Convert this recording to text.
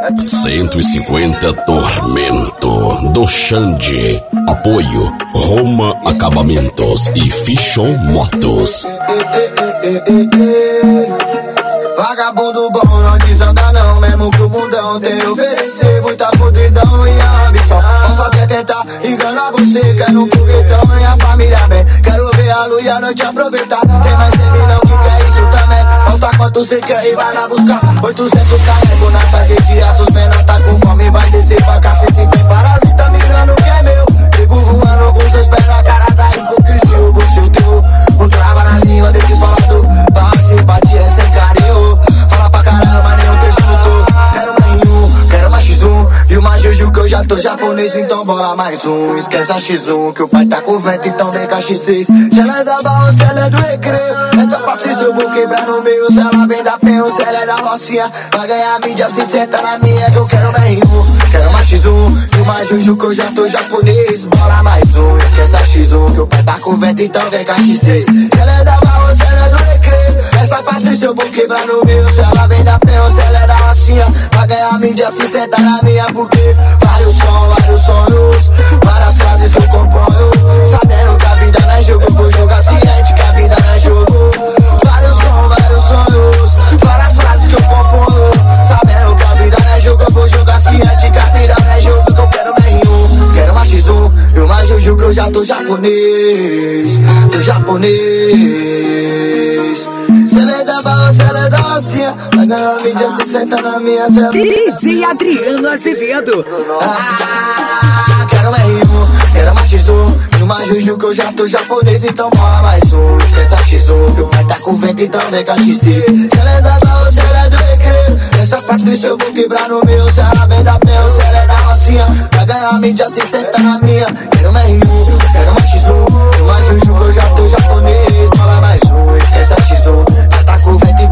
150 Tormento do Xande. Apoio Roma Acabamentos e Fichon Motos. Vagabundo bom não desanda não, mesmo que o mundão tem a oferecer muita podridão e a ambição. Posso até tentar enganar você, quero um foguetão e a família bem. Quero ver a lua e a noite aproveitar. Tem mais seminão que quer isso também. Mostra quanto você quer e vai lá buscar. 800 carrego na tarjeta, os menores tá com fome, vai descer pra cacete. Se tem parasita mirando que é meu, pego voando com os dois pés na cara da hipocrisia. Você deu um trava na língua desses falador. Pra simpatia é sem carinho. Fala pra caramba, nenhum trecho lutou. Quero mais um, quero mais X1 e uma Juju que eu já tô japonês, então bola mais um. Esquece a X1 que o pai tá com vento, então vem com a X6. Se ela é da barra, se ela é do recreio. Essa Patrícia eu vou quebrar no meio. Se ela vem da penho, se ela é da rocinha, vai ganhar mídia, se senta na minha. Que eu quero mais um, quero mais X1 e uma Juju que eu já tô japonês. Bola mais um, esquece a X1 que o pai tá com vento, então vem com a X6. Se ela é da barra, se ela é do recreio. Essa Patrícia eu vou quebrar no meio. Se ela vem da penho, se ela é da rocinha, vai ganhar mídia, se senta na minha. Porque vários sonhos, várias frases que eu componho, sabendo que a vida não é jogo, eu vou jogar ciente que a vida não é jogo. Vários sonhos, várias frases que eu componho, sabendo que a vida não é jogo, eu vou jogar ciente que a vida não é jogo. Que eu quero mais um, quero mais X1 e uma Juju que eu já tô japonês. Tô japonês. Se ela é da barra, se ela é da rocinha, vai ganhar mídia, se senta na minha. DJ Adriano Azevedo. Quero mais Rio, quero mais X1 e uma Juju que eu já tô japonês, então bola mais um. Esquece a X1 que o pai tá com vento, então vem com a X6. Se ela é da barra, se ela é do recreio. Essa Patrícia eu vou quebrar no meu. Se ela vem da penho, se ela é da rocinha, vai ganhar mídia, se senta na minha. Quero mais Rio, quero mais X1 e uma Juju que eu já tô japonês. Bola mais um, esquece a X1, pai tá com vento,